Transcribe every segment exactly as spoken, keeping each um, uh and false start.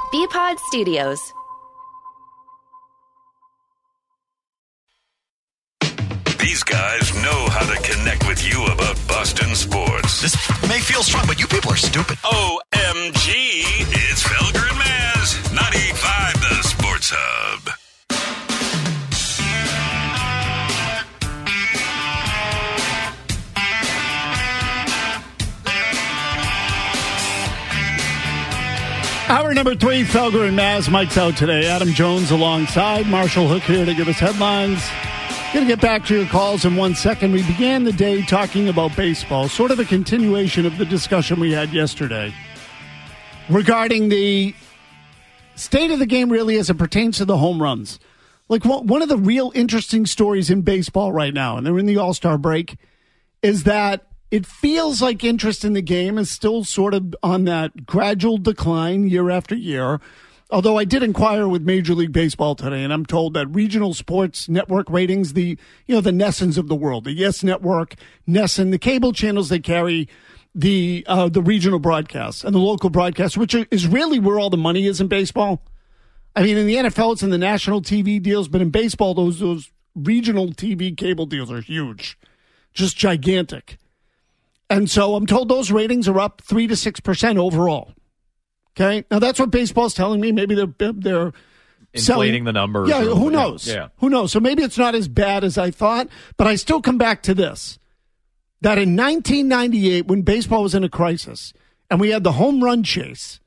B-Pod Studios. These guys know how to connect with you about Boston sports. This may feel strong, but you people are stupid. O M G, it's Felger and Maz, ninety-five The Sports Hub. Hour number three, Felger and Maz. Mike's out today. Adam Jones alongside. Marshall Hook here to give us headlines. Going to get back to your calls in one second. We began the day talking about baseball, sort of a continuation of the discussion we had yesterday regarding the state of the game really as it pertains to the home runs. Like one of the real interesting stories in baseball right now, and they're in the All-Star break, is that it feels like interest in the game is still sort of on that gradual decline year after year. Although I did inquire with Major League Baseball today, and I'm told that regional sports network ratings, the you know the Nessens of the world, the Yes Network, Nesson, the cable channels they carry, the uh, the regional broadcasts and the local broadcasts, which is really where all the money is in baseball. I mean, in the N F L, it's in the national T V deals, but in baseball, those those regional T V cable deals are huge, just gigantic. And so I'm told those ratings are up three to six percent overall. Okay, now that's what baseball's telling me. Maybe they're they're inflating selling, the numbers. Yeah, or, who knows? Yeah. Who knows? So maybe it's not as bad as I thought, but I still come back to this: that in nineteen ninety-eight, when baseball was in a crisis and we had the home run chase,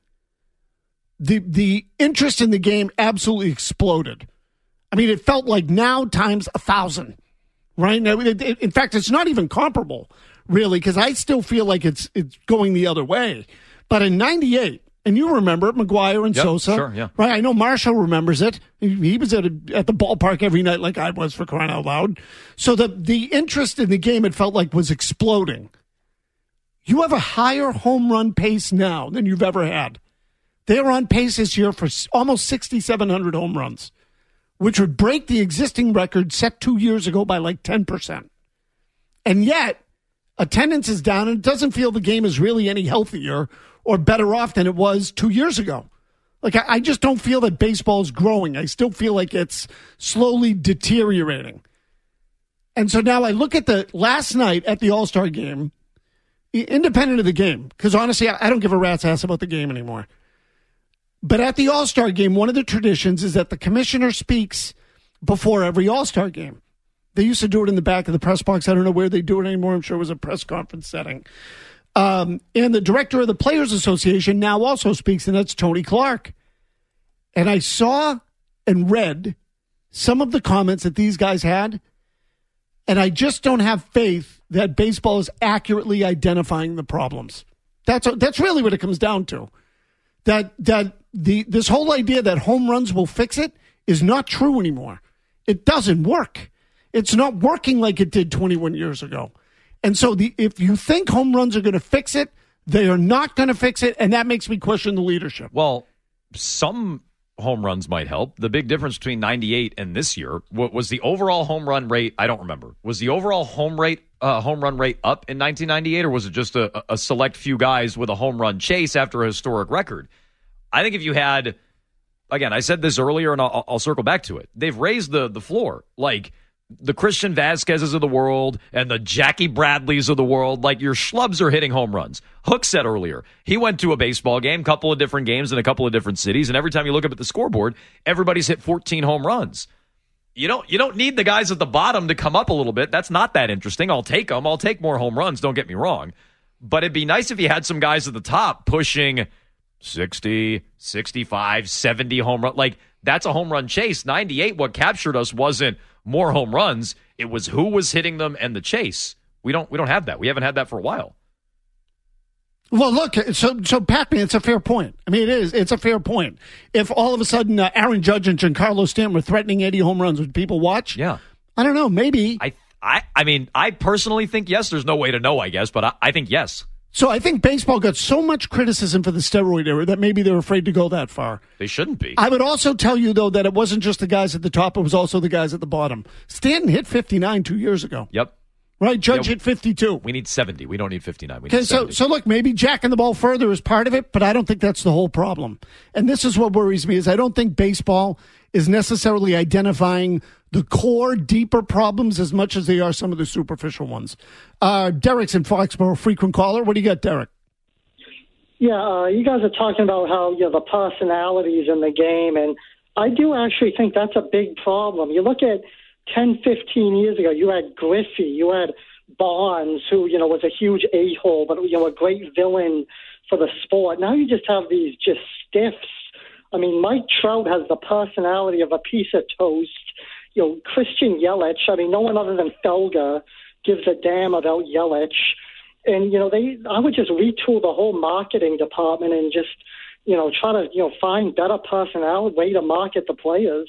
the the interest in the game absolutely exploded. I mean, it felt like now times a thousand. Right now, it, it, in fact, it's not even comparable, really, because I still feel like it's it's going the other way. But in ninety-eight. And you remember it, McGuire and yep, Sosa. Sure, yeah. Right? I know Marshall remembers it. He, he was at a, at the ballpark every night like I was, for crying out loud. So the, the interest in the game, it felt like, was exploding. You have a higher home run pace now than you've ever had. They're on pace this year for almost sixty-seven hundred home runs, which would break the existing record set two years ago by like ten percent. And yet, attendance is down, and it doesn't feel the game is really any healthier or better off than it was two years ago. Like, I, I just don't feel that baseball is growing. I still feel like it's slowly deteriorating. And so now I look at the last night at the All-Star game, independent of the game, because honestly, I, I don't give a rat's ass about the game anymore. But at the All-Star game, one of the traditions is that the commissioner speaks before every All-Star game. They used to do it in the back of the press box. I don't know where they do it anymore. I'm sure it was a press conference setting. Um, and the director of the Players Association now also speaks, and that's Tony Clark. And I saw and read some of the comments that these guys had, and I just don't have faith that baseball is accurately identifying the problems. That's that's really what it comes down to. That that the this whole idea that home runs will fix it is not true anymore. It doesn't work. It's not working like it did twenty-one years ago. And so the, if you think home runs are going to fix it, they are not going to fix it, and that makes me question the leadership. Well, some home runs might help. The big difference between ninety-eight and this year was the overall home run rate. I don't remember. Was the overall home rate uh, home run rate up in nineteen ninety-eight, or was it just a, a select few guys with a home run chase after a historic record? I think if you had, again, I said this earlier, and I'll, I'll circle back to it. They've raised the the floor. Like, the Christian Vasquez's of the world and the Jackie Bradleys of the world, like, your schlubs are hitting home runs. Hook said earlier, he went to a baseball game, couple of different games in a couple of different cities, and every time you look up at the scoreboard, everybody's hit fourteen home runs. You don't you don't need the guys at the bottom to come up a little bit. That's not that interesting. I'll take them. I'll take more home runs, don't get me wrong. But it'd be nice if you had some guys at the top pushing sixty, sixty-five, seventy home runs. Like, that's a home run chase. ninety-eight, what captured us wasn't more home runs. It was who was hitting them and the chase. We don't we don't have that. We haven't had that for a while. Well, look, so so Pac-Man, it's a fair point. I mean, it is. It's a fair point. If all of a sudden uh, Aaron Judge and Giancarlo Stanton were threatening eighty home runs, would people watch? Yeah. I don't know. Maybe. I I I mean, I personally think yes. There's no way to know, I guess, but I, I think yes. So I think baseball got so much criticism for the steroid era that maybe they're afraid to go that far. They shouldn't be. I would also tell you, though, that it wasn't just the guys at the top. It was also the guys at the bottom. Stanton hit fifty-nine two years ago. Yep. right? Judge Yeah, hit fifty-two. We need seventy. We don't need fifty-nine. We Okay, need so seventy. so look, maybe jacking the ball further is part of it, but I don't think that's the whole problem. And this is what worries me: is I don't think baseball is necessarily identifying the core, deeper problems as much as they are some of the superficial ones. Uh, Derek's in Foxborough, frequent caller. What do you got, Derek? Yeah, uh, you guys are talking about how, you know, the personalities in the game, and I do actually think that's a big problem. You look at ten, fifteen years ago, you had Griffey, you had Bonds, who, you know, was a huge a-hole, but, you know, a great villain for the sport. Now you just have these just stiffs. I mean, Mike Trout has the personality of a piece of toast. You know, Christian Yelich, I mean, no one other than Felger gives a damn about Yelich. And, you know, they, I would just retool the whole marketing department and just, you know, try to, you know, find better personality, way to market the players.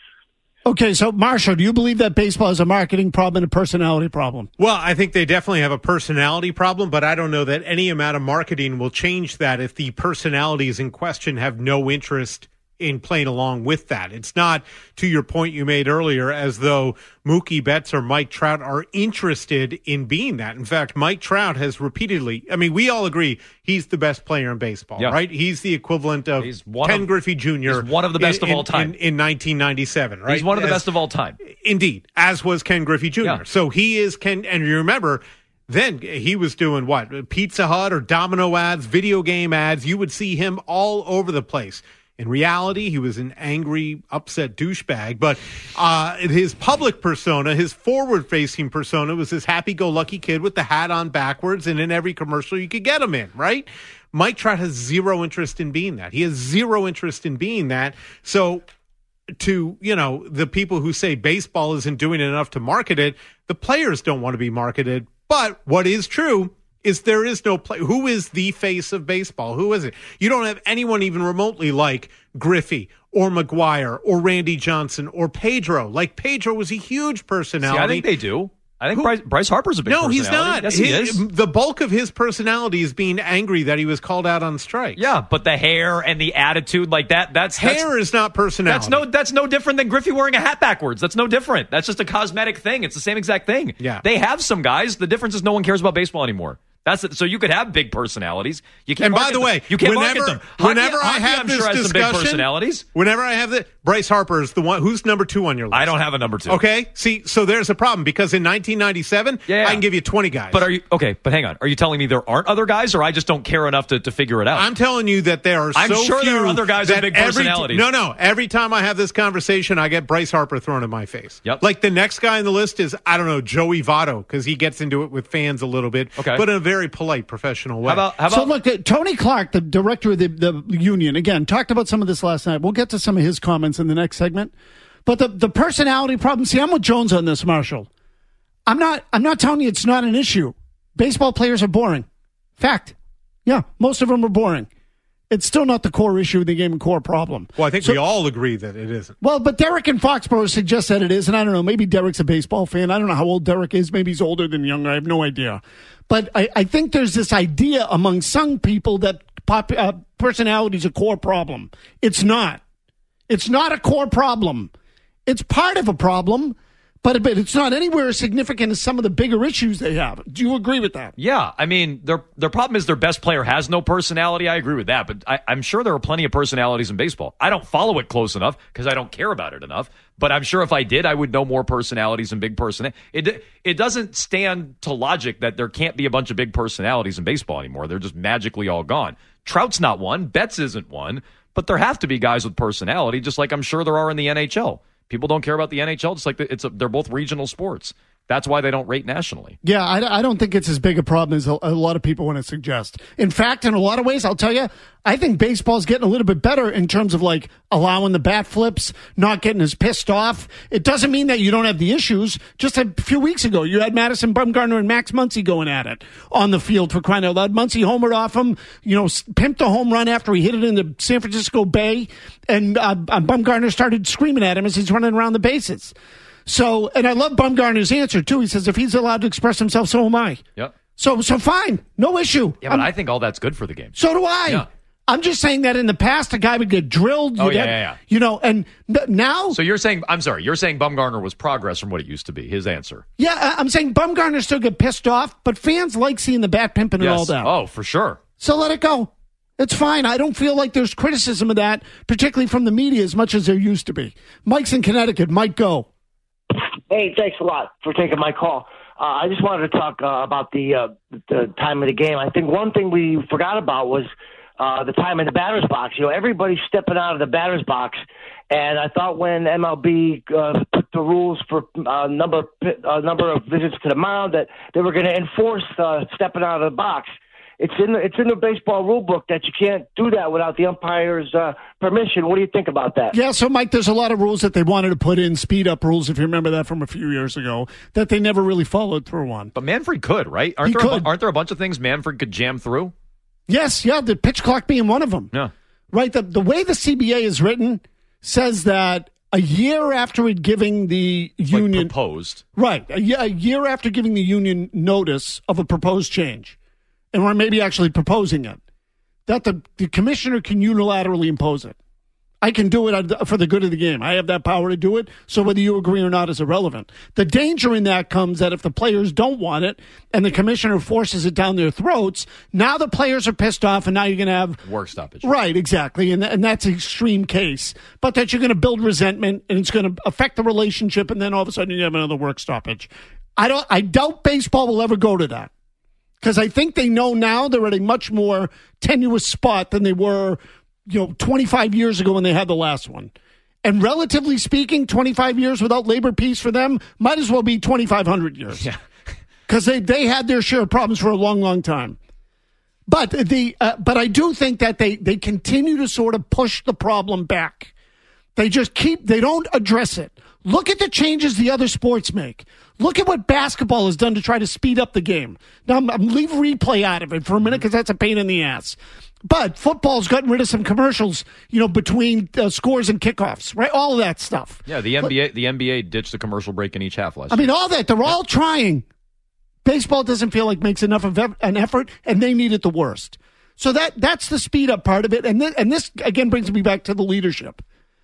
Okay, so Marshall, do you believe that baseball is a marketing problem and a personality problem? Well, I think they definitely have a personality problem, but I don't know that any amount of marketing will change that if the personalities in question have no interest in playing along with that. It's not, to your point you made earlier, as though Mookie Betts or Mike Trout are interested in being that. In fact, Mike Trout has repeatedly, I mean, we all agree he's the best player in baseball, Yeah. right? He's the equivalent of Ken of, Griffey Junior He's one of the best in, of all time. In, in nineteen ninety-seven, right? He's one of the As, best of all time. Indeed, as was Ken Griffey Junior Yeah. So he is Ken, and you remember, then he was doing what? Pizza Hut or Domino ads, video game ads. You would see him all over the place. In reality, he was an angry, upset douchebag, but uh, his public persona, his forward-facing persona, was this happy-go-lucky kid with the hat on backwards, and in every commercial you could get him in, right? Mike Trout has zero interest in being that. He has zero interest in being that. So to, you know, the people who say baseball isn't doing enough to market it, the players don't want to be marketed. But what is true is there is no play. Who is the face of baseball? Who is it? You don't have anyone even remotely like Griffey or McGuire or Randy Johnson or Pedro. Like, Pedro was a huge personality. See, I think they do. I think Who- Bryce, Bryce Harper's a big no, personality. he's not. Yes, he His- is. The bulk of his personality is being angry that he was called out on strike. Yeah, but the hair and the attitude like that, that's... Hair that's, is not personality. That's no, that's no different than Griffey wearing a hat backwards. That's no different. That's just a cosmetic thing. It's the same exact thing. Yeah. They have some guys. The difference is no one cares about baseball anymore. That's it. So you could have big personalities. You can't. And by market the way, them. you can't whenever, market them. Hockey, whenever I hockey, have I'm this sure has some big discussion, personalities. whenever I have the Bryce Harper is the one who's number two on your list. I don't have a number two. Okay, see, so there's a problem because in nineteen ninety-seven, Yeah, yeah. I can give you twenty guys. But are you okay? But hang on. Are you telling me there aren't other guys, or I just don't care enough to, to figure it out? I'm telling you that there are I'm so sure few there are other guys with that big every t- personalities. no, no. Every time I have this conversation, I get Bryce Harper thrown in my face. Yep. Like the next guy on the list is, I don't know, Joey Votto, because he gets into it with fans a little bit, Okay. but in a very polite, professional way. How about how about So look, uh, Tony Clark, the director of the, the union, again, talked about some of this last night. We'll get to some of his comments in the next segment. But the, the personality problem, see, I'm with Jones on this, Marshall. I'm not I'm not telling you it's not an issue. Baseball players are boring. Fact. Yeah, most of them are boring. It's still not the core issue of the game and core problem. Well, I think So- we all agree that it isn't. Well, but Derek in Foxborough suggests that it is, and I don't know, maybe Derek's a baseball fan. I don't know how old Derek is. Maybe he's older than younger. I have no idea. But I, I think there's this idea among some people that pop, uh, personality is a core problem. It's not. It's not a core problem. It's part of a problem, but, but it's not anywhere as significant as some of the bigger issues they have. Do you agree with that? Yeah, I mean, their their problem is their best player has no personality. I agree with that, but I, I'm sure there are plenty of personalities in baseball. I don't follow it close enough because I don't care about it enough. But I'm sure if I did, I would know more personalities and big person. It it doesn't stand to logic that there can't be a bunch of big personalities in baseball anymore. They're just magically all gone. Trout's not one. Betts isn't one. But there have to be guys with personality, just like I'm sure there are in the N H L. People don't care about the N H L. Just like the, it's a, they're both regional sports. That's why they don't rate nationally. Yeah, I, I don't think it's as big a problem as a, a lot of people want to suggest. In fact, in a lot of ways, I'll tell you, I think baseball's getting a little bit better in terms of like allowing the bat flips, not getting as pissed off. It doesn't mean that you don't have the issues. Just a few weeks ago, you had Madison Bumgarner and Max Muncy going at it on the field for crying out loud. Muncy homered off him, you know, pimped a home run after he hit it in the San Francisco Bay, and uh, Bumgarner started screaming at him as he's running around the bases. So, and I love Bumgarner's answer, too. He says, if he's allowed to express himself, so am I. Yep. So, so fine. No issue. Yeah, but I'm- I think all that's good for the game. so do I. Yeah. I'm just saying that in the past, a guy would get drilled. Oh, you'd yeah, have- yeah, yeah. You know, and n- now... So you're saying, I'm sorry, you're saying Bumgarner was progress from what it used to be, his answer. Yeah, I- I'm saying Bumgarner still get pissed off, but fans like seeing the bat pimping it all Yes. down. Oh, for sure. So let it go. It's fine. I don't feel like there's criticism of that, particularly from the media, as much as there used to be. Mike's in Connecticut. Mike, go. Hey, thanks a lot for taking my call. Uh, I just wanted to talk uh, about the uh, the time of the game. I think one thing we forgot about was uh, the time in the batter's box. You know, everybody's stepping out of the batter's box, and I thought when M L B uh, put the rules for uh, number uh, number of visits to the mound that they were going to enforce uh, stepping out of the box. It's in the, it's in the baseball rule book that you can't do that without the umpire's uh, permission. What do you think about that? Yeah, so, Mike, there's a lot of rules that they wanted to put in, speed-up rules, if you remember that from a few years ago, that they never really followed through on. But Manfred could, right? Aren't, He there, a, could. bu- aren't there a bunch of things Manfred could jam through? Yes, yeah, the pitch clock being one of them. Yeah. Right, the, the way the C B A is written says that a year after it giving the Like union... proposed. Right, a, ye- a year after giving the union notice of a proposed change, and or maybe actually proposing it, that the, the commissioner can unilaterally impose it. I can do it for the good of the game. I have that power to do it, so whether you agree or not is irrelevant. The danger in that comes that if the players don't want it and the commissioner forces it down their throats, now the players are pissed off and now you're going to have... Work stoppage. Right, exactly, and, and that's an extreme case. But that you're going to build resentment and it's going to affect the relationship and then all of a sudden you have another work stoppage. I don't. I doubt baseball will ever go to that. Because I think they know now they're at a much more tenuous spot than they were, you know, twenty-five years ago when they had the last one. And relatively speaking, twenty-five years without labor peace for them might as well be twenty-five hundred years. Yeah. Because they, they had their share of problems for a long, long time. But the uh, but I do think that they, they continue to sort of push the problem back. They just keep, they don't address it. Look at the changes the other sports make. Look at what basketball has done to try to speed up the game. Now, I'm, I'm leave replay out of it for a minute because that's a pain in the ass. But football's gotten rid of some commercials, you know, between uh, scores and kickoffs, right? All of that stuff. Yeah, the N B A the N B A ditched the commercial break in each half last I year. mean, all that. They're all trying. Baseball doesn't feel like makes enough of eff- an effort, and they need it the worst. So that that's the speed up part of it. And th- and this, again, brings me back to the leadership.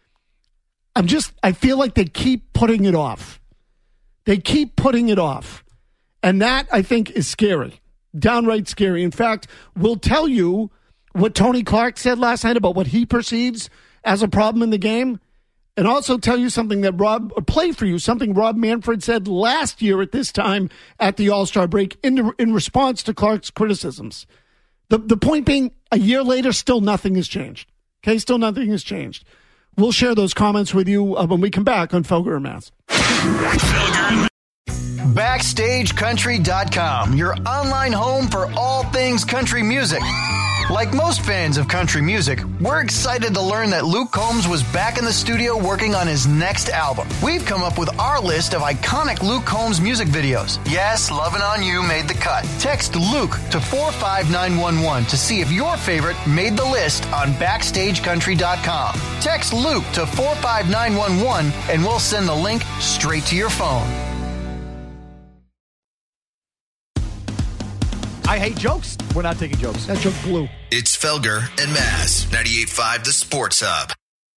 I'm just, I feel like they keep putting it off. They keep putting it off. And that, I think, is scary. Downright scary. In fact, we'll tell you what Tony Clark said last night about what he perceives as a problem in the game. And also tell you something that Rob, or play for you, something Rob Manfred said last year at this time at the All-Star break in, in response to Clark's criticisms. The, the point being, a year later, still nothing has changed. Okay, still nothing has changed. We'll share those comments with you uh, when we come back on Felger and Mass. Backstage Country dot com, your online home for all things country music. Like most fans of country music, we're excited to learn that Luke Combs was back in the studio working on his next album. We've come up with our list of iconic Luke Combs music videos. Yes, Lovin' On You made the cut. Text Luke to four five nine one one to see if your favorite made the list on Backstage Country dot com. Text Luke to four five nine one one and we'll send the link straight to your phone. I hate jokes. We're not taking jokes. That joke blew. It's Felger and Maz, ninety-eight point five The Sports Hub.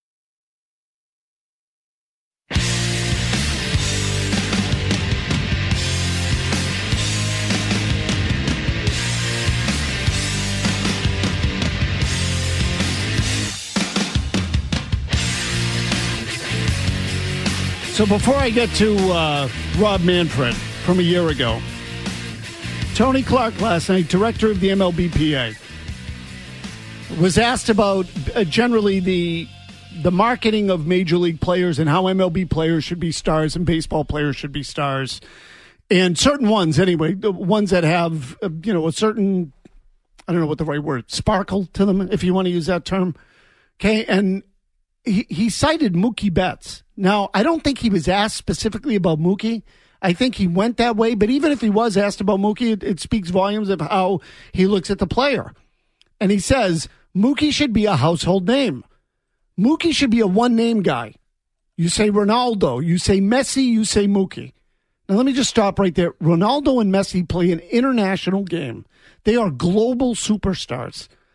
So before I get to uh, Rob Manfred from a year ago, Tony Clark last night, director of the M L B P A, was asked about uh, generally the the marketing of major league players and how M L B players should be stars and baseball players should be stars, and certain ones anyway, the ones that have uh, you know a certain, I don't know what the right word, sparkle to them, if you want to use that term. Okay, and he, he cited Mookie Betts. Now, I don't think he was asked specifically about Mookie. I think he went that way, but even if he was asked about Mookie, it, it speaks volumes of how he looks at the player. And he says, Mookie should be a household name. Mookie should be a one-name guy. You say Ronaldo, you say Messi, you say Mookie. Now, let me just stop right there. Ronaldo and Messi play an international game. They are global superstars.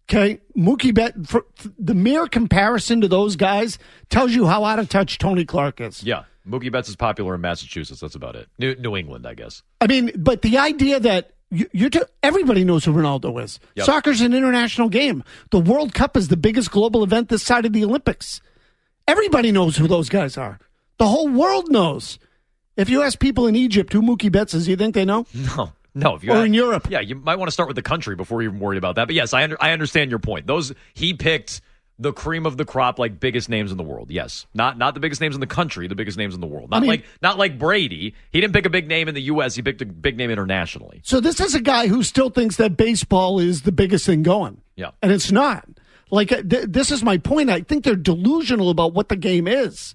Okay, Mookie Betts, for, for the mere comparison to those guys tells you how out of touch Tony Clark is. Yeah, Mookie Betts is popular in Massachusetts. That's about it. New, New England, I guess. I mean, but the idea that you, you're to, everybody knows who Ronaldo is. Yep. Soccer's an international game. The World Cup is the biggest global event this side of the Olympics. Everybody knows who those guys are. The whole world knows. If you ask people in Egypt who Mookie Betts is, you think they know? No. No, if you or have, in Europe. Yeah, you might want to start with the country before you're even worried about that. But yes, I under, I understand your point. Those he picked the cream of the crop, like biggest names in the world. Yes, not not the biggest names in the country, the biggest names in the world. Not I mean, like not like Brady. He didn't pick a big name in the U S. He picked a big name internationally. So this is a guy who still thinks that baseball is the biggest thing going. Yeah, and it's not. Like th- this is my point. I think they're delusional about what the game is.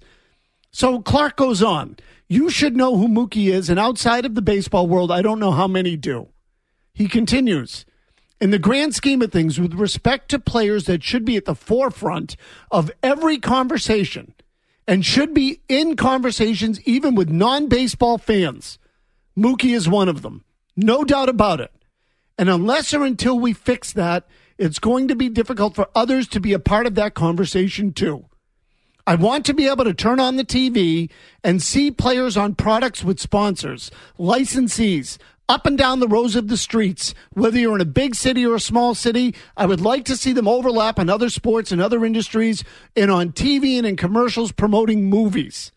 So Clark goes on. You should know who Mookie is, and outside of the baseball world, I don't know how many do. He continues, in the grand scheme of things, with respect to players that should be at the forefront of every conversation and should be in conversations even with non-baseball fans, Mookie is one of them. No doubt about it. And unless or until we fix that, it's going to be difficult for others to be a part of that conversation too. I want to be able to turn on the T V and see players on products with sponsors, licensees, up and down the rows of the streets, whether you're in a big city or a small city. I would like to see them overlap in other sports and other industries and on T V and in commercials promoting movies.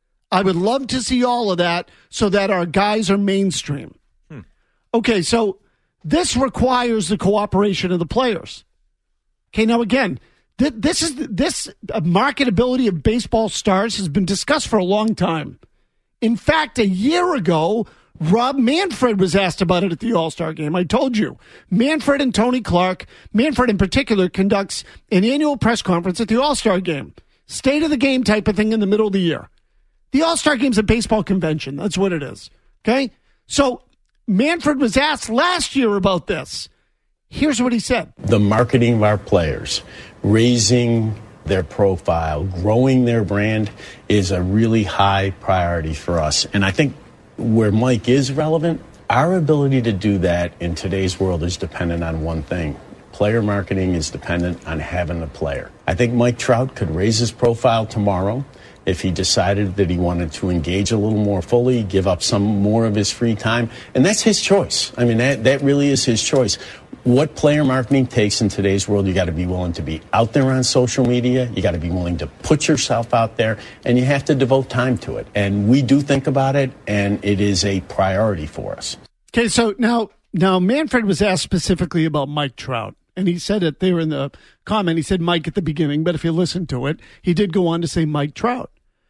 I would love to see all of that so that our guys are mainstream. Hmm. Okay, so this requires the cooperation of the players. Okay, now again, th- this is this uh, marketability of baseball stars has been discussed for a long time. In fact, a year ago, Rob Manfred was asked about it at the All-Star Game. I told you. Manfred and Tony Clark, Manfred in particular, conducts an annual press conference at the All-Star Game. State of the game type of thing in the middle of the year. The All-Star Game's a baseball convention. That's what it is. Okay? So Manfred was asked last year about this. Here's what he said. The marketing of our players, raising their profile, growing their brand is a really high priority for us. And I think where Mike is relevant, our ability to do that in today's world is dependent on one thing. Player marketing is dependent on having a player. I think Mike Trout could raise his profile tomorrow if he decided that he wanted to engage a little more fully, give up some more of his free time. And that's his choice. I mean, that, that really is his choice. What player marketing takes in today's world, you got to be willing to be out there on social media. You got to be willing to put yourself out there, and you have to devote time to it. And we do think about it, and it is a priority for us. Okay, so now, now Manfred was asked specifically about Mike Trout, and he said it there in the comment. He said Mike at the beginning, but if you listen to it, he did go on to say Mike Trout.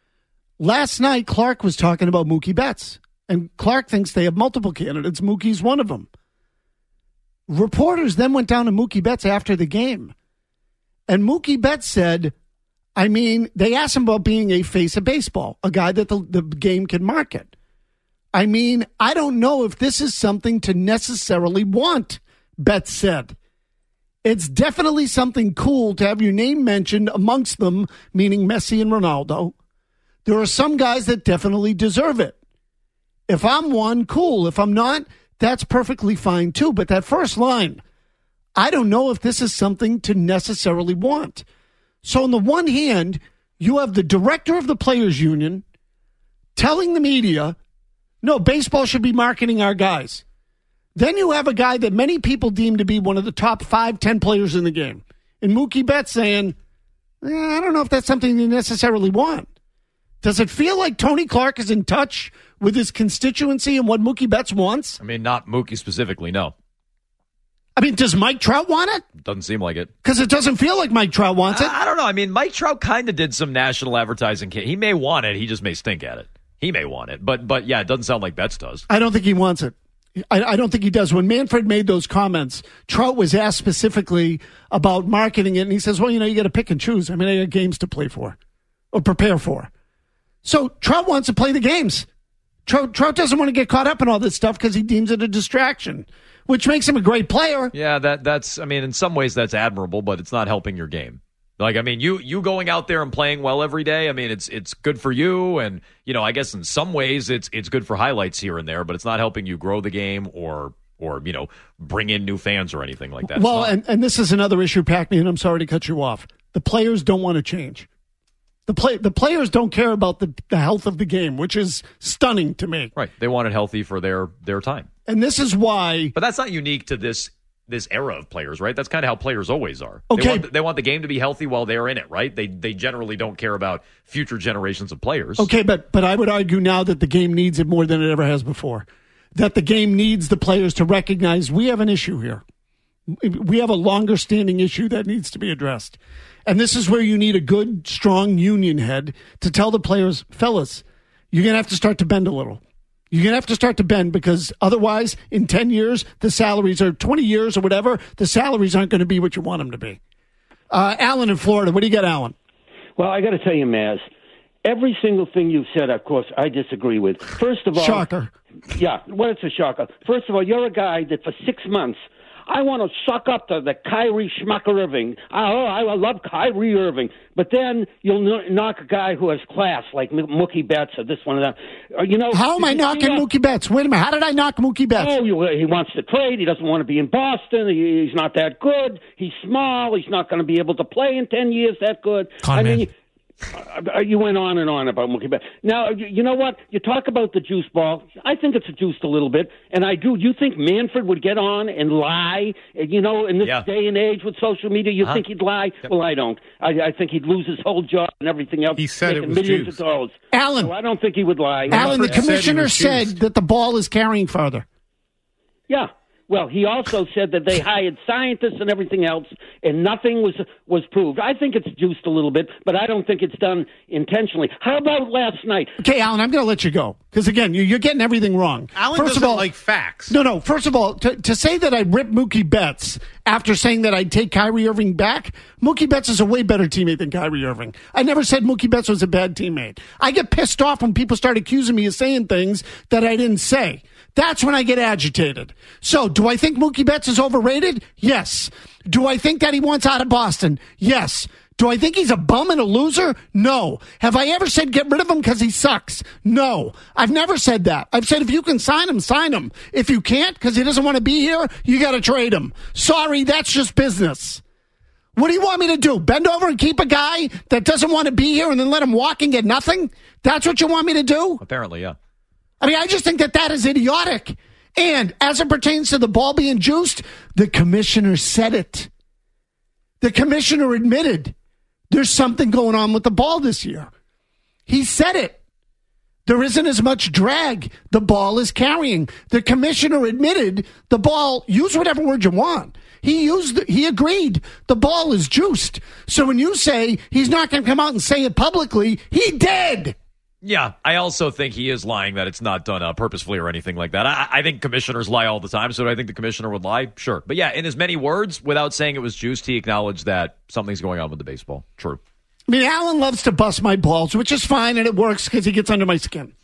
Last night, Clark was talking about Mookie Betts, and Clark thinks they have multiple candidates. Mookie's one of them. Reporters then went down to Mookie Betts after the game. And Mookie Betts said, I mean, they asked him about being a face of baseball, a guy that the, the game can market. I mean, I don't know if this is something to necessarily want, Betts said. It's definitely something cool to have your name mentioned amongst them, meaning Messi and Ronaldo. There are some guys that definitely deserve it. If I'm one, cool. If I'm not, that's perfectly fine too. But that first line, I don't know if this is something to necessarily want. So on the one hand, you have the director of the Players Union telling the media, no, baseball should be marketing our guys. Then you have a guy that many people deem to be one of the top five, ten players in the game. And Mookie Betts saying, eh, I don't know if that's something you necessarily want. Does it feel like Tony Clark is in touch with his constituency and what Mookie Betts wants? I mean, not Mookie specifically, no. I mean, does Mike Trout want it? Doesn't seem like it. Because it doesn't feel like Mike Trout wants it. I, I don't know. I mean, Mike Trout kind of did some national advertising. He may want it. He just may stink at it. He may want it. But, but yeah, it doesn't sound like Betts does. I don't think he wants it. I, I don't think he does. When Manfred made those comments, Trout was asked specifically about marketing it, and he says, well, you know, you got to pick and choose. I mean, I got games to play for or prepare for. So Trout wants to play the games. Trout, Trout doesn't want to get caught up in all this stuff because he deems it a distraction, which makes him a great player. Yeah, that that's, I mean, in some ways that's admirable, but it's not helping your game. Like, I mean, you you going out there and playing well every day, I mean, it's it's good for you. And, you know, I guess in some ways it's it's good for highlights here and there, but it's not helping you grow the game or or, you know, bring in new fans or anything like that. Well, and, and this is another issue, Pac-Man, and I'm sorry to cut you off. The players don't want to change. The play the players don't care about the, the health of the game, which is stunning to me. Right. They want it healthy for their their time. And this is why. But that's not unique to this this era of players, right? That's kind of how players always are. Okay. They want, they want the game to be healthy while they're in it, right? They they generally don't care about future generations of players. Okay, but but I would argue now that the game needs it more than it ever has before. That the game needs the players to recognize we have an issue here. We have a longer standing issue that needs to be addressed. And this is where you need a good, strong union head to tell the players, fellas, you're going to have to start to bend a little. You're going to have to start to bend because otherwise, in ten years, the salaries are twenty years or whatever, the salaries aren't going to be what you want them to be. Uh, Alan in Florida, what do you got, Alan? Well, I got to tell you, Maz, every single thing you've said, of course, I disagree with. First of all... Shocker. Yeah, well, it's a shocker. First of all, you're a guy that for six months... I want to suck up to the Kyrie Schmucker Irving. Oh, I love Kyrie Irving. But then you'll knock a guy who has class, like Mookie Betts or this one or that. Uh, you know, how am I knocking Mookie Betts? Wait a minute. How did I knock Mookie Betts? Oh, you, he wants to trade. He doesn't want to be in Boston. He, he's not that good. He's small. He's not going to be able to play in ten years that good. Con I man. mean, Uh, you went on and on about Mookie Betts. Now, you, you know what? You talk about the juice ball. I think it's juiced a little bit, and I do. You think Manfred would get on and lie? You know, in this yeah. day and age with social media, you uh-huh. think he'd lie? Yep. Well, I don't. I, I think he'd lose his whole job and everything else. He said it was millions juiced. of dollars. Alan. So I don't think he would lie. Alan, the Manfred commissioner said he was said that the ball is carrying farther. Yeah. Well, he also said that they hired scientists and everything else, and nothing was was proved. I think it's juiced a little bit, but I don't think it's done intentionally. How about last night? Okay, Alan, I'm going to let you go because again, you, you're getting everything wrong. Alan first doesn't of all, like facts. No, no. First of all, to, to say that I ripped Mookie Betts after saying that I'd take Kyrie Irving back, Mookie Betts is a way better teammate than Kyrie Irving. I never said Mookie Betts was a bad teammate. I get pissed off when people start accusing me of saying things that I didn't say. That's when I get agitated. So, do I think Mookie Betts is overrated? Yes. Do I think that he wants out of Boston? Yes. Do I think he's a bum and a loser? No. Have I ever said get rid of him because he sucks? No. I've never said that. I've said if you can sign him, sign him. If you can't because he doesn't want to be here, you got to trade him. Sorry, that's just business. What do you want me to do? Bend over and keep a guy that doesn't want to be here and then let him walk and get nothing? That's what you want me to do? Apparently, yeah. I mean, I just think that that is idiotic. And as it pertains to the ball being juiced, the commissioner said it. The commissioner admitted there's something going on with the ball this year. He said it. There isn't as much drag the ball is carrying. The commissioner admitted the ball, use whatever word you want. He used, he agreed the ball is juiced. So when you say he's not going to come out and say it publicly, he did. Yeah, I also think he is lying that it's not done uh, purposefully or anything like that. I, I think commissioners lie all the time, so do I think the commissioner would lie? Sure. But yeah, in as many words, without saying it was juiced, he acknowledged that something's going on with the baseball. True. I mean, Alan loves to bust my balls, which is fine, and it works because he gets under my skin.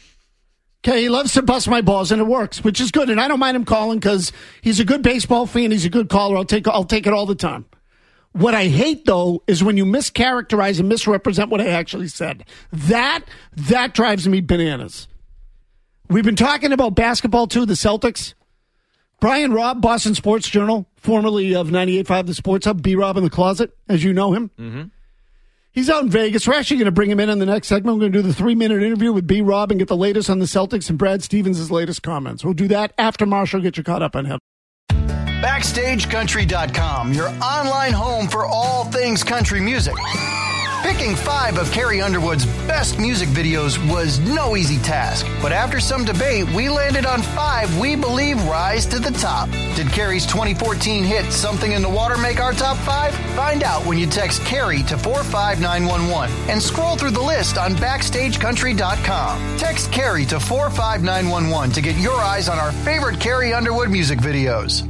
Okay, he loves to bust my balls, and it works, which is good. And I don't mind him calling because he's a good baseball fan. He's a good caller. I'll take I'll take it all the time. What I hate, though, is when you mischaracterize and misrepresent what I actually said. That, that drives me bananas. We've been talking about basketball, too, the Celtics. Brian Robb, Boston Sports Journal, formerly of ninety-eight point five The Sports Hub, B-Rob in the Closet, as you know him. Mm-hmm. He's out in Vegas. We're actually going to bring him in in the next segment. We're going to do the three-minute interview with B-Rob and get the latest on the Celtics and Brad Stevens' latest comments. We'll do that after Marshall gets you caught up on him. Backstage Country dot com, your online home for all things country music. Picking five of Carrie Underwood's best music videos was no easy task, but after some debate, we landed on five we believe rise to the top. Did Carrie's twenty fourteen hit Something in the Water make our top five? Find out when you text Carrie to four five nine one one and scroll through the list on Backstage Country dot com. Text Carrie to four five nine one one to get your eyes on our favorite Carrie Underwood music videos.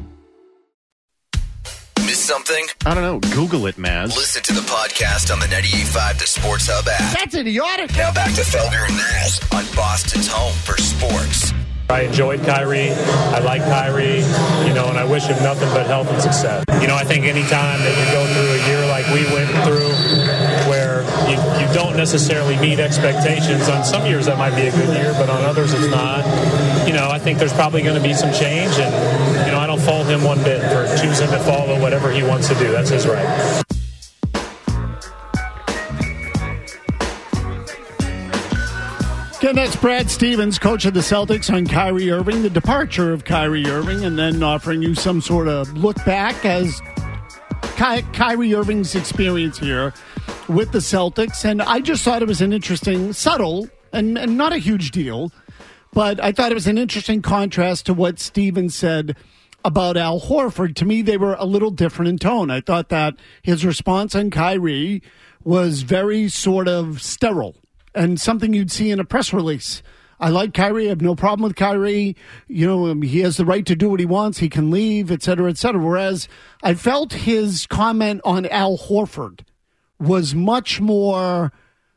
Miss something? I don't know. Google it, Maz. Listen to the podcast on the ninety-eight point five The Sports Hub app. That's idiotic. Now back to Felger and Maz on Boston's home for sports. I enjoyed Kyrie. I like Kyrie, you know, and I wish him nothing but health and success. You know, I think any time that you go through a year like we went through where you, you don't necessarily meet expectations. On some years that might be a good year, but on others it's not. You know, I think there's probably going to be some change, and, you know, I don't fault him one bit for choosing to follow whatever he wants to do. That's his right. Again, that's Brad Stevens, coach of the Celtics, on Kyrie Irving, the departure of Kyrie Irving, and then offering you some sort of look back as Ky- Kyrie Irving's experience here with the Celtics. And I just thought it was an interesting, subtle, and, and not a huge deal, but I thought it was an interesting contrast to what Stevens said about Al Horford. To me, they were a little different in tone. I thought that his response on Kyrie was very sort of sterile and something you'd see in a press release. I like Kyrie. I have no problem with Kyrie. You know, um, he has the right to do what he wants. He can leave, et cetera, et cetera. Whereas I felt his comment on Al Horford was much more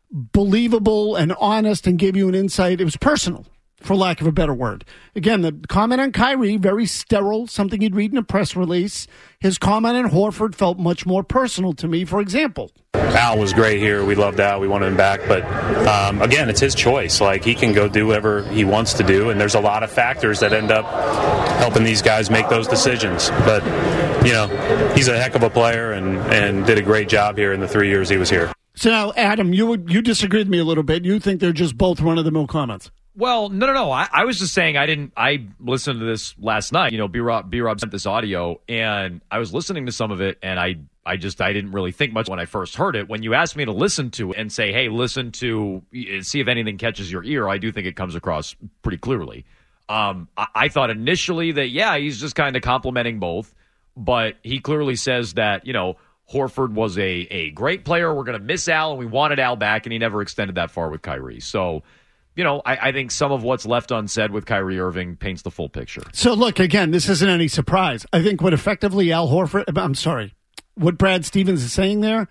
believable and honest and gave you an insight. It was personal, for lack of a better word. Again, the comment on Kyrie, very sterile, something you'd read in a press release. His comment on Horford felt much more personal to me, for example. Al was great here. We loved Al. We wanted him back. But, um, again, it's his choice. Like, he can go do whatever he wants to do, and there's a lot of factors that end up helping these guys make those decisions. But, you know, he's a heck of a player and, and did a great job here in the three years he was here. So now, Adam, you would, you disagreed with me a little bit. You think they're just both run-of-the-mill comments. Well, no, no, no. I, I was just saying I didn't. I listened to this last night. You know, B-Rob, B-Rob sent this audio, and I was listening to some of it, and I, I just, I didn't really think much when I first heard it. When you asked me to listen to it and say, hey, listen to, see if anything catches your ear, I do think it comes across pretty clearly. Um, I, I thought initially that, yeah, he's just kind of complimenting both, but he clearly says that, you know, Horford was a, a great player. We're going to miss Al, and we wanted Al back, and he never extended that far with Kyrie. So, you know, I, I think some of what's left unsaid with Kyrie Irving paints the full picture. So, look, again, this isn't any surprise. I think what effectively Al Horford, I'm sorry, what Brad Stevens is saying there,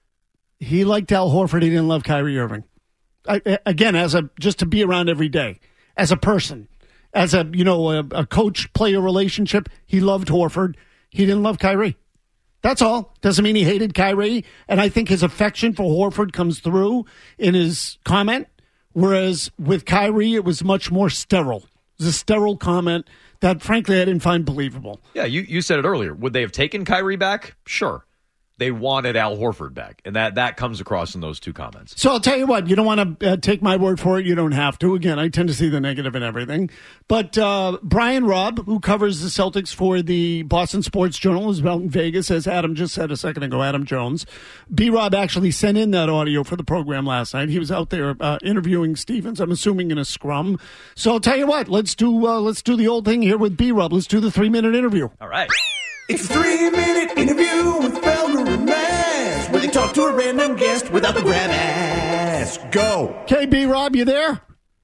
he liked Al Horford. He didn't love Kyrie Irving. I, again, as a just to be around every day, as a person, as a, you know, a, a coach-player relationship, he loved Horford. He didn't love Kyrie. That's all. Doesn't mean he hated Kyrie. And I think his affection for Horford comes through in his comment. Whereas with Kyrie, it was much more sterile. It was a sterile comment that, frankly, I didn't find believable. Yeah, you, you said it earlier. Would they have taken Kyrie back? Sure. They wanted Al Horford back, and that, that comes across in those two comments. So I'll tell you what, you don't want to uh, take my word for it. You don't have to. Again, I tend to see the negative in everything. But uh, Brian Robb, who covers the Celtics for the Boston Sports Journal, is out in Vegas, as Adam just said a second ago, Adam Jones. B-Rob actually sent in that audio for the program last night. He was out there uh, interviewing Stevens, I'm assuming in a scrum. So I'll tell you what, let's do, uh, let's do the old thing here with B-Rob. Let's do the three-minute interview. All right. It's a three-minute interview with Felger and Maz, where they talk to a random guest without the grab ass. Go. Okay, B-Rob, you there?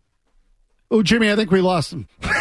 Oh, Jimmy, I think we lost him. Well,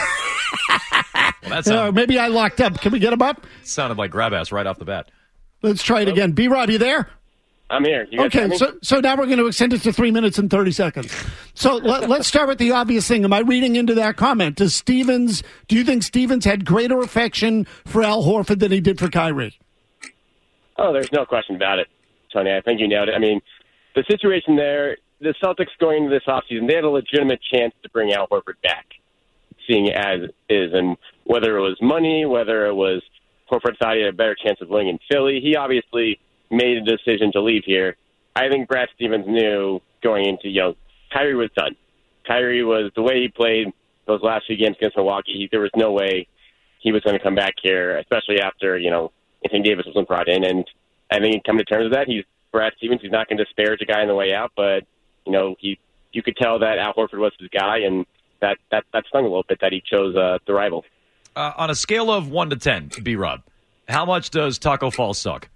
that sounded, uh, maybe I locked up. Can we get him up? Sounded like grab ass right off the bat. Let's try it again. B-Rob, you there? I'm here. You okay, so so now we're going to extend it to three minutes and thirty seconds. So let, let's start with the obvious thing. Am I reading into that comment? Does Stevens? Do you think Stevens had greater affection for Al Horford than he did for Kyrie? Oh, there's no question about it, Tony. I think you nailed it. I mean, the situation there, the Celtics going into this offseason, they had a legitimate chance to bring Al Horford back, seeing it as is. And whether it was money, whether it was Horford thought he had a better chance of winning in Philly, he obviously made a decision to leave here. I think Brad Stevens knew going into, you know, Kyrie was done. Kyrie was, the way he played those last few games against Milwaukee, he, there was no way he was going to come back here, especially after, you know, Anthony Davis wasn't brought in. And I think he come to terms with that. He's Brad Stevens. He's not going to disparage a guy on the way out, but, you know, he you could tell that Al Horford was his guy, and that, that, that stung a little bit that he chose uh, the rival. Uh, on a scale of one to ten, B-Rob, how much does Taco Fall suck?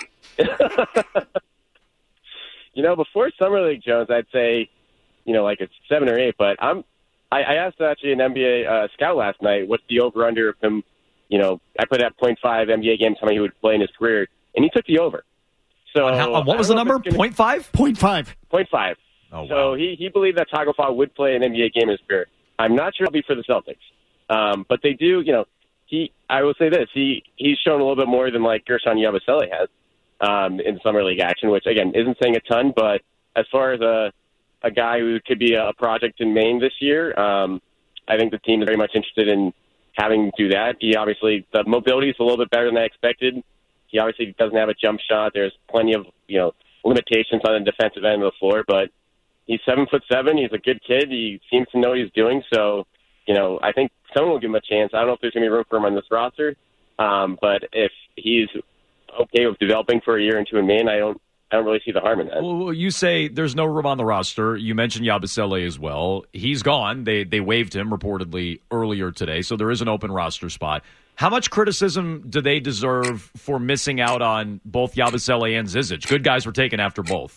You know, before Summer League, Jones, I'd say, you know, like it's seven or eight. But I'm, I, I asked actually an N B A uh, scout last night, what's the over under of him? You know, I put at point five N B A games how many he would play in his career, and he took the over. So on how, on what was the number? Point five? Point five. Point five. Oh, so wow. he he believed that Taco Fall would play an N B A game in his career. I'm not sure it'll be for the Celtics, um, but they do. You know, he. I will say this: he he's shown a little bit more than like Gershon Yabusele has. Um, in Summer League action, which, again, isn't saying a ton, but as far as a a guy who could be a project in Maine this year, um, I think the team is very much interested in having to do that. He obviously, the mobility is a little bit better than I expected. He obviously doesn't have a jump shot. There's plenty of, you know, limitations on the defensive end of the floor, but he's seven foot seven. He's a good kid. He seems to know what he's doing. So, you know, I think someone will give him a chance. I don't know if there's going to be room for him on this roster, um, but if he's okay with developing for a year or two in Maine, I don't, I don't really see the harm in that. Well, you say there's no room on the roster. You mentioned Yabusele as well. He's gone. They they waived him reportedly earlier today, so there is an open roster spot. How much criticism do they deserve for missing out on both Yabusele and Zizic? Good guys were taken after both.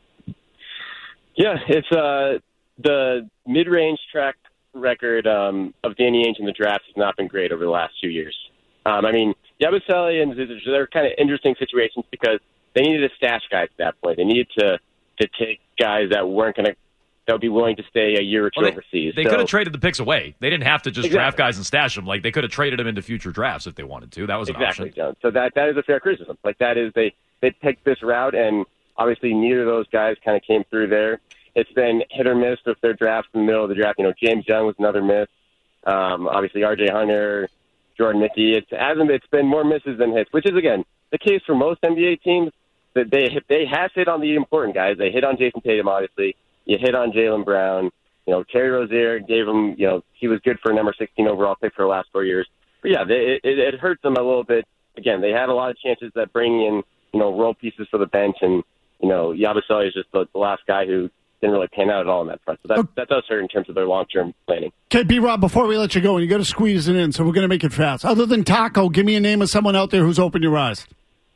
Yeah, it's uh, the mid-range track record um, of Danny Ainge in the draft has not been great over the last few years. Um, I mean, Yabusele and Zizic, they're kind of interesting situations because they needed to stash guys at that point. They needed to to take guys that weren't going to that would be willing to stay a year or two well, they, overseas. They so, could have traded the picks away. They didn't have to just exactly. draft guys and stash them. Like they could have traded them into future drafts if they wanted to. That was an exactly, option. John. So that that is a fair criticism. Like that is they they picked this route, and obviously neither of those guys kind of came through there. It's been hit or miss with their drafts in the middle of the draft. You know, James Young was another miss. Um, obviously, R J Hunter, Jordan Mickey. It's hasn't it's been more misses than hits, which is again the case for most N B A teams. That they they have hit on the important guys. They hit on Jason Tatum, obviously. You hit on Jaylen Brown. You know, Terry Rozier gave him, you know, he was good for a number sixteen overall pick for the last four years. But, yeah, they, it, it hurts them a little bit. Again, they had a lot of chances at bringing in, you know, role pieces for the bench. And, you know, Yabusele is just the, the last guy who didn't really pan out at all on that front. So that, that does hurt in terms of their long-term planning. Okay, B-Rob, before we let you go, you got to squeeze it in, so we're going to make it fast. Other than Taco, give me a name of someone out there who's opened your eyes.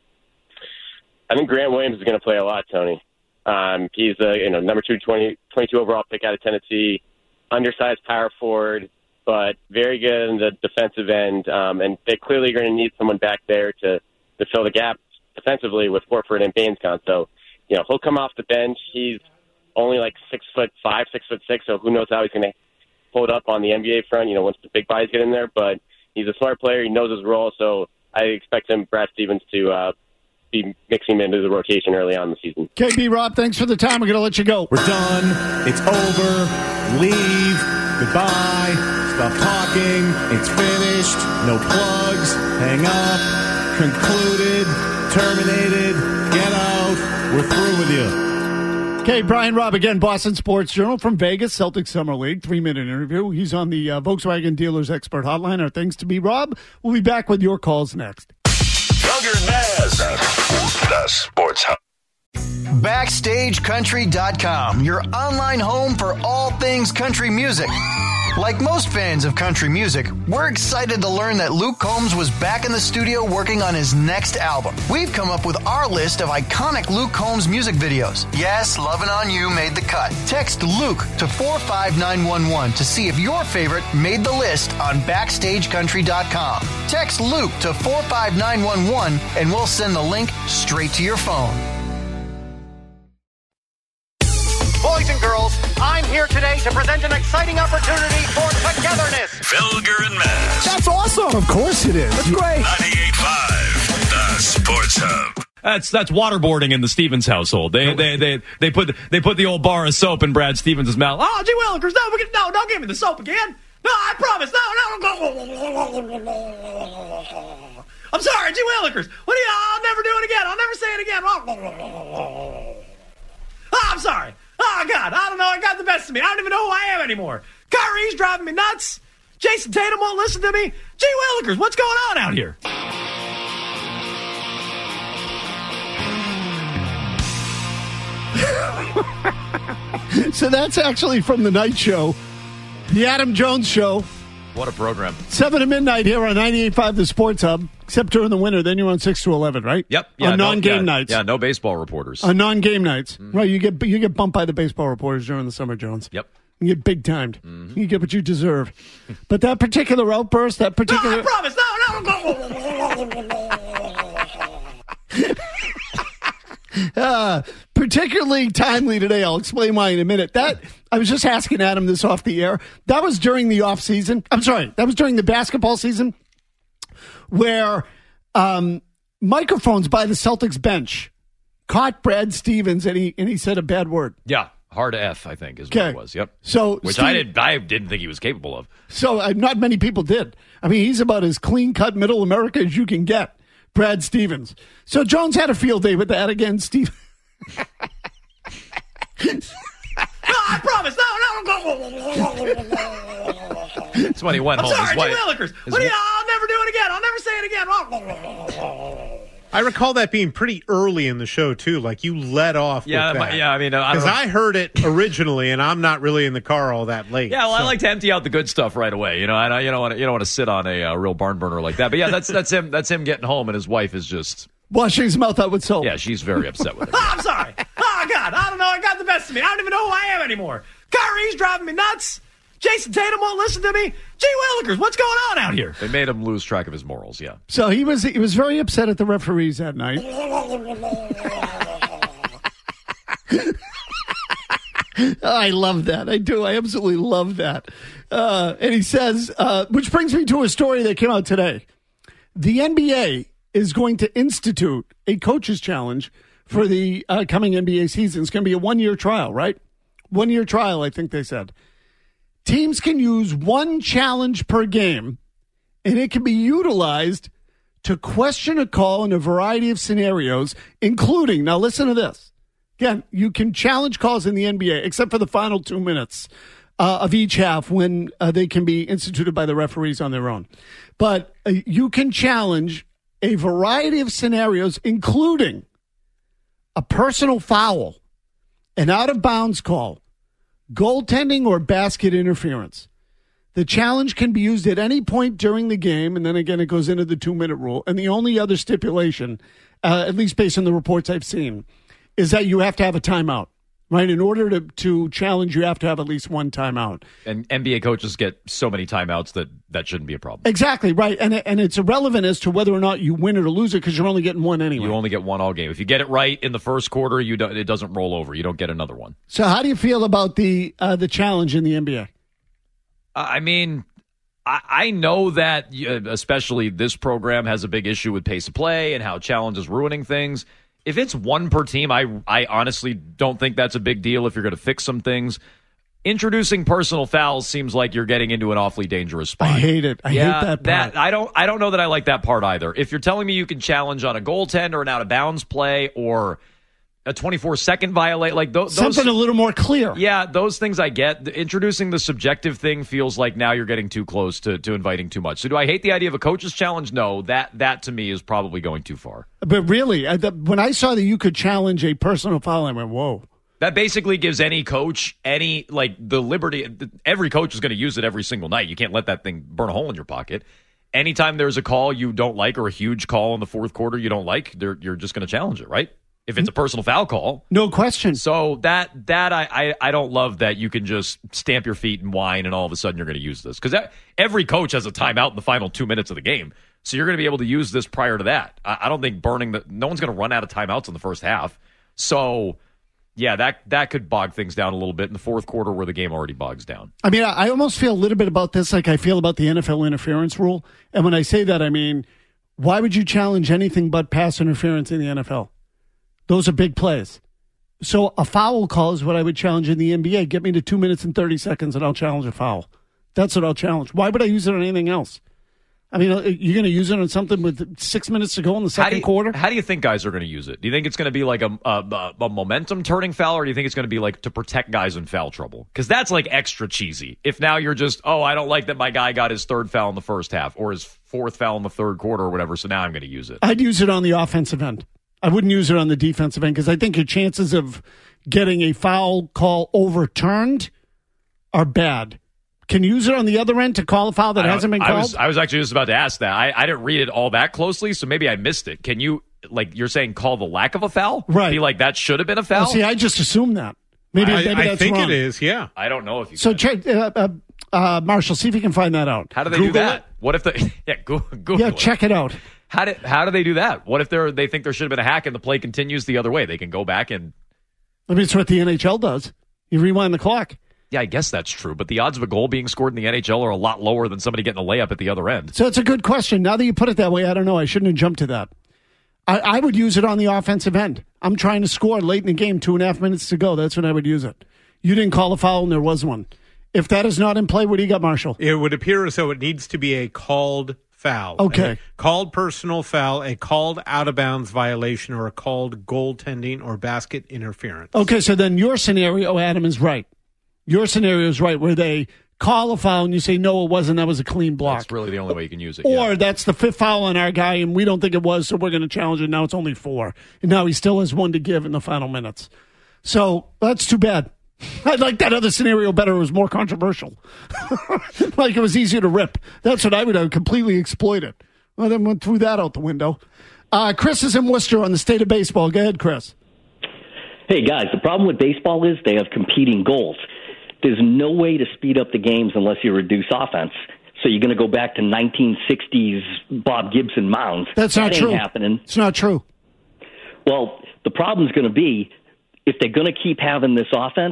I think Grant Williams is going to play a lot, Tony. Um, he's a you know number two, twenty, twenty-two overall pick out of Tennessee, undersized power forward, but very good in the defensive end. Um, and they're clearly going to need someone back there to, to fill the gap defensively with Horford and Baines gone. So, you know, he'll come off the bench. He's only like six foot five, six foot six. So who knows how he's going to hold up on the N B A front? You know, once the big guys get in there. But he's a smart player. He knows his role. So I expect him, Brad Stevens, to. Uh, be mixing him into the rotation early on in the season. K B, Rob, thanks for the time. We're going to let you go. We're done. It's over. Leave. Goodbye. Stop talking. It's finished. No plugs. Hang up. Concluded. Terminated. Get out. We're through with you. Okay, Brian Robb again, Boston Sports Journal from Vegas, Celtics Summer League, three-minute interview. He's on the uh, Volkswagen Dealers Expert Hotline. Our thanks to B. Rob. We'll be back with your calls next. Felger and Maz, the Sports Hub. Backstage Country dot com, your online home for all things country music. Like most fans of country music, we're excited to learn that Luke Combs was back in the studio working on his next album. We've come up with our list of iconic Luke Combs music videos. Yes, Lovin' On You made the cut. Text Luke to four five nine one one to see if your favorite made the list on Backstage Country dot com. Text Luke to four five nine one one and we'll send the link straight to your phone. Boys and girls, I'm here today to present an exciting opportunity for togetherness. Felger and Maz. That's awesome. Of course it is. That's great. ninety-eight point five, the Sports Hub. That's that's waterboarding in the Stevens household. They they they they put they put the old bar of soap in Brad Stevens' mouth. Oh, gee Willikers, no, we can, no, don't give me the soap again. No, I promise. No, no. I'm sorry, gee Willikers. What do you? I'll never do it again. I'll never say it again. Oh, I'm sorry. Oh, God, I don't know. It got the best of me. I don't even know who I am anymore. Kyrie's driving me nuts. Jason Tatum won't listen to me. Gee Willikers, what's going on out here? So that's actually from The Night Show, The Adam Jones Show. What a program. seven to midnight here on ninety-eight point five The Sports Hub, except during the winter. Then you're on six to eleven, right? Yep. Yeah, on no, non-game yeah, nights. Yeah, no baseball reporters. On non-game nights. Mm-hmm. Right, you get you get bumped by the baseball reporters during the summer, Jones. Yep. You get big-timed. Mm-hmm. You get what you deserve. But that particular outburst, that particular... No, I promise. No, no, no. uh, particularly timely today. I'll explain why in a minute. That I was just asking Adam this off the air. That was during the off season. I'm sorry. That was during the basketball season where um, microphones by the Celtics bench caught Brad Stevens, and he and he said a bad word. Yeah, hard F, I think, is what Okay. it was. Yep. So Which Steve- I didn't I didn't think he was capable of. So uh, not many people did. I mean, he's about as clean-cut middle America as you can get, Brad Stevens. So Jones had a field day with that again, Steve. No, I promise. No, no, no. That's when he went I'm home. sorry, His wife- Jay Willikers. his What do you? wi- I'll never do it again. I'll never say it again. I recall that being pretty early in the show, too. Like, you let off Yeah, with my- that. yeah, I mean, I don't Because know. I heard it originally, and I'm not really in the car all that late. Yeah, well, I so- like to empty out the good stuff right away. You know, I you don't want to you don't want to sit on a uh, real barn burner like that. But yeah, that's that's him. That's him getting home, and his wife is just Washing his mouth out with soap. yeah, she's very upset with it. Oh, I'm sorry. Oh, God. I don't know. It got the best of me. I don't even know who I am anymore. Kyrie's driving me nuts. Jason Tatum won't listen to me. Gee Willikers, what's going on out here? They made him lose track of his morals. Yeah. So he was he was very upset at the referees that night. I love that. I do. I absolutely love that. Uh, and he says, uh, which brings me to a story that came out today. The N B A is going to institute a coach's challenge for the uh, coming N B A season. It's going to be a one-year trial, right? One-year trial, I think they said. Teams can use one challenge per game, and it can be utilized to question a call in a variety of scenarios, including, now listen to this. Again, you can challenge calls in the N B A, except for the final two minutes uh, of each half when uh, they can be instituted by the referees on their own. But uh, you can challenge a variety of scenarios, including a personal foul, an out-of-bounds call, goaltending, or basket interference. The challenge can be used at any point during the game, and then again it goes into the two-minute rule. And the only other stipulation, uh, at least based on the reports I've seen, is that you have to have a timeout, right? In order to, to challenge, you have to have at least one timeout. And N B A coaches get so many timeouts that that shouldn't be a problem. Exactly, right. And, and it's irrelevant as to whether or not you win it or lose it because you're only getting one anyway. You only get one all game. If you get it right in the first quarter, you don't, it doesn't roll over. You don't get another one. So how do you feel about the uh, the challenge in the N B A? I mean, I, I know that uh, especially this program has a big issue with pace of play and how challenge is ruining things. If it's one per team, I I honestly don't think that's a big deal if you're going to fix some things. Introducing personal fouls seems like you're getting into an awfully dangerous spot. I hate it. I yeah, hate that part. I don't I don't know that I like that part either. If you're telling me you can challenge on a goaltender or an out of bounds play or a twenty-four second violate, like those Something a little more clear. Yeah, those things I get. The- Introducing the subjective thing feels like now you're getting too close to, to inviting too much. So do I hate the idea of a coach's challenge? No, that that to me is probably going too far. But really, I, the, when I saw that you could challenge a personal foul, I went, whoa. That basically gives any coach any, like, the liberty. Every coach is going to use it every single night. You can't let that thing burn a hole in your pocket. Anytime there's a call you don't like or a huge call in the fourth quarter you don't like, they're- you're just going to challenge it, right? If it's a personal foul call. No question. So that that I, I, I don't love that you can just stamp your feet and whine and all of a sudden you're going to use this. Because every coach has a timeout in the final two minutes of the game. So you're going to be able to use this prior to that. I, I don't think burning the – no one's going to run out of timeouts in the first half. So, yeah, that that could bog things down a little bit in the fourth quarter where the game already bogs down. I mean, I I almost feel a little bit about this like I feel about the N F L interference rule. And when I say that, I mean, why would you challenge anything but pass interference in the N F L? Those are big plays. So a foul call is what I would challenge in the N B A. Get me to two minutes and thirty seconds and I'll challenge a foul. That's what I'll challenge. Why would I use it on anything else? I mean, you're going to use it on something with six minutes to go in the second how do you, quarter? How do you think guys are going to use it? Do you think it's going to be like a, a, a momentum turning foul, or do you think it's going to be like to protect guys in foul trouble? Because that's like extra cheesy. If now you're just, oh, I don't like that my guy got his third foul in the first half or his fourth foul in the third quarter or whatever, so now I'm going to use it. I'd use it on the offensive end. I wouldn't use it on the defensive end because I think your chances of getting a foul call overturned are bad. Can you use it on the other end to call a foul that I hasn't been I called? was, I was actually just about to ask that. I, I didn't read it all that closely, so maybe I missed it. Can you, like, you're saying call the lack of a foul? Right. Be like, that should have been a foul? Oh, see, I just assumed that. Maybe, I, maybe I that's think wrong. it is, yeah. I don't know if you So, can. check, uh, uh, uh, Marshall, see if you can find that out. How do they Google do that? it. What if the yeah Google, Google Yeah, it. check it out. How do how do they do that? What if they they think there should have been a hack and the play continues the other way? They can go back and I mean, it's what the N H L does. You rewind the clock. yeah, I guess that's true. But the odds of a goal being scored in the N H L are a lot lower than somebody getting a layup at the other end. So it's a good question. Now that you put it that way, I don't know. I shouldn't have jumped to that. I, I would use it on the offensive end. I'm trying to score late in the game, two and a half minutes to go. That's when I would use it. You didn't call a foul, and there was one. If that is not in play, what do you got, Marshall? It would appear as though it needs to be a called foul. Okay. A called personal foul, a called out-of-bounds violation, or a called goaltending or basket interference. Okay, so then your scenario, Adam, is right. Your scenario is right, where they call a foul and you say, no, it wasn't. That was a clean block. That's really the only way you can use it. Or yeah. that's the fifth foul on our guy, and we don't think it was, so we're going to challenge it. Now it's only four. And now he still has one to give in the final minutes. So that's too bad. I like that other scenario better. It was more controversial. Like it was easier to rip. That's what I would have completely exploited. Well, then went threw that out the window. Uh, Chris is in Worcester on the state of baseball. Go ahead, Chris. Hey, guys, the problem with baseball is they have competing goals. There's no way to speed up the games unless you reduce offense. So you're going to go back to nineteen sixties Bob Gibson mounds. That's that not ain't true. Happening. It's not true. Well, the problem is going to be if they're going to keep having this offense,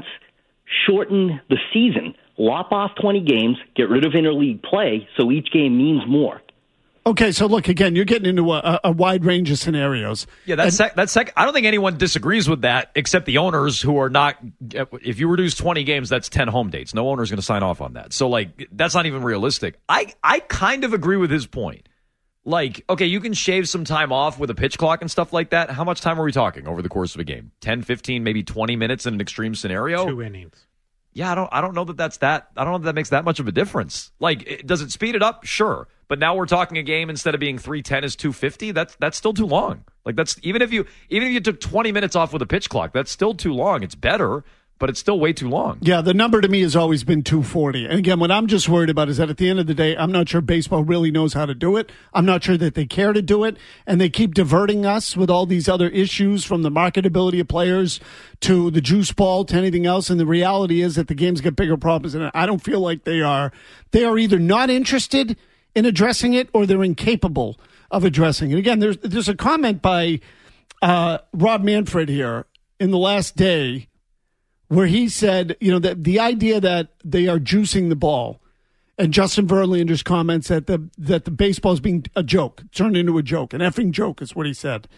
shorten the season. Lop off twenty games, get rid of interleague play, so each game means more. Okay, so look, again, you're getting into a, a wide range of scenarios. Yeah, that's sec- that's sec- I don't think anyone disagrees with that except the owners who are not. If you reduce twenty games, that's ten home dates. No owner is going to sign off on that. So, like, that's not even realistic. I, I kind of agree with his point. Like, okay, you can shave some time off with a pitch clock and stuff like that. How much time are we talking over the course of a game? ten, fifteen, maybe twenty minutes in an extreme scenario? Two innings. Yeah, I don't I don't know that that's that. I don't know that that makes that much of a difference. Like, it, does it speed it up? Sure. But now we're talking a game instead of being three ten is two fifty. That's that's still too long. Like, that's even if you even if you took twenty minutes off with a pitch clock, that's still too long. It's better, but it's still way too long. Yeah, the number to me has always been two forty. And again, what I'm just worried about is that at the end of the day, I'm not sure baseball really knows how to do it. I'm not sure that they care to do it. And they keep diverting us with all these other issues, from the marketability of players to the juice ball to anything else. And the reality is that the games get bigger problems. And I don't feel like they are. They are either not interested in addressing it or they're incapable of addressing it. Again, there's, there's a comment by uh, Rob Manfred here in the last day, where he said, you know, that the idea that they are juicing the ball, and Justin Verlander's comments that the that the baseball is being a joke, turned into a joke, an effing joke is what he said.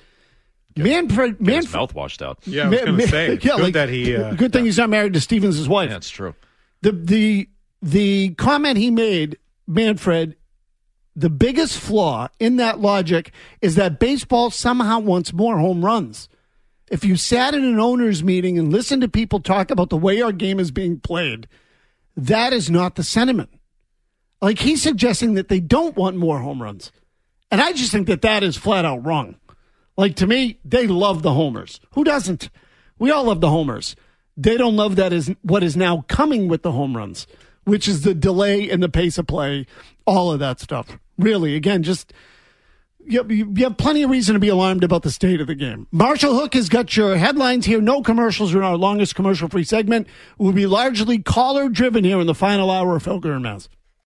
Manfred, Get his Manfred, mouth washed out. Yeah, I was going to say, it's yeah, good like, that he... Uh, good thing he's not married to Stevens' wife. Yeah, that's true. The the the comment he made, Manfred, the biggest flaw in that logic is that baseball somehow wants more home runs. If you sat in an owners meeting and listened to people talk about the way our game is being played, that is not the sentiment. Like, he's suggesting that they don't want more home runs. And I just think that that is flat out wrong. Like, to me, they love the homers. Who doesn't? We all love the homers. They don't love that is what is now coming with the home runs, which is the delay in the pace of play, all of that stuff. Really, again, just... You have plenty of reason to be alarmed about the state of the game. Marshall Hook has got your headlines here. No commercials in our longest commercial-free segment. We'll be largely caller-driven here in the final hour of Felger and Maz.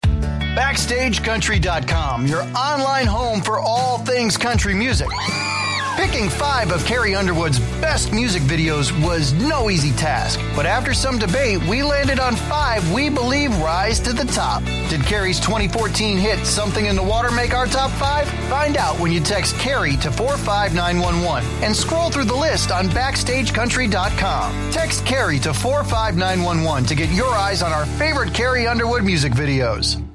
Backstage Country dot com, your online home for all things country music. Picking five of Carrie Underwood's best music videos was no easy task, but after some debate, we landed on five we believe rise to the top. Did Carrie's twenty fourteen hit Something in the Water make our top five? Find out when you text Carrie to four five nine one one and scroll through the list on Backstage Country dot com. Text Carrie to four five nine one one to get your eyes on our favorite Carrie Underwood music videos.